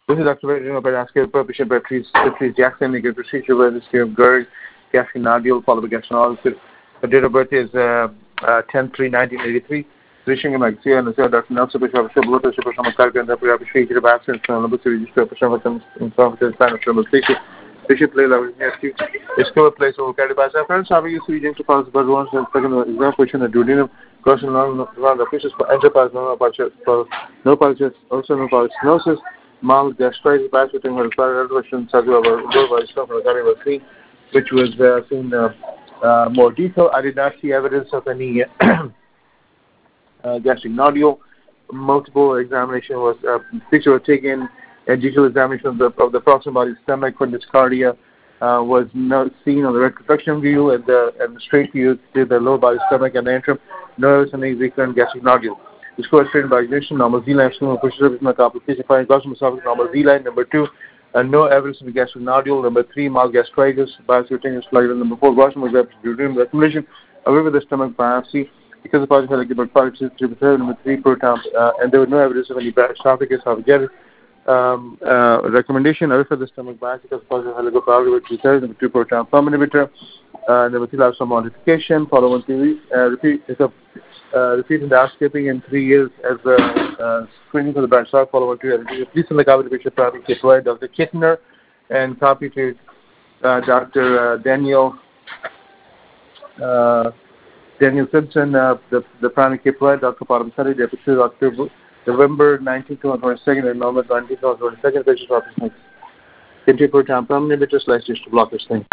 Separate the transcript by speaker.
Speaker 1: This is Dr. Bernasco, patient by Patrice Jackson. You get procedure with the skin of GERD, gastric nodule, followed by gastrinolysis. Her date of birth is 10/3/1983. Physician in Maxia and Dr. Nelson Bishop Shabota, Super Samakarga, and the Prabhupada of Absence, and Lumber Series, Prabhupada, and Prabhupada, Spanish, and Station. Bishop Layla, nephew. It's still a place over carried by our friends. Having used region to pass the ones and second exam question at Dudinum, crossing around the fishes for enterprise, no patches, also no parachinosis, mild gastritis, biting her required question, which was seen more detail. I did not see evidence of any gastric nodule. Multiple examination was picture was taken. A digital examination of the proximal body stomach for dyscardia was not seen on the reconstruction view and the straight view to the lower body stomach and the antrum. No evidence of any recurrent gastric nodule. The score is trained by ignition, normal Z-line, pushes up with complication, finding gastric esophagus, normal Z-line. Number 2, no evidence of a gastric nodule. Number 3, mild gastritis, biocutaneous slide. Number 4, gastric recommendation. However, the stomach biopsy, because the positive had a given product, number 3, proton, and there was no evidence of any esophagus, esophagitis. Recommendation, however, the stomach biopsy, because positive helicopower, which is number 2, proton pump inhibitor. Number 3, lab some modification. Follow 1 3 weeks. Repeat endoscopy in 3 years as a screening for the branch start. Follow 1 2. Please send the copy to patient private case provided Dr. Kittner and copy to Dr. Daniel Simpson, the primary care provider, Dr. Paramsari, Deputy October, November 19th, 2022, and November 19th, 2022, patient office next. Continue for time, permanent, just like just to block this thing.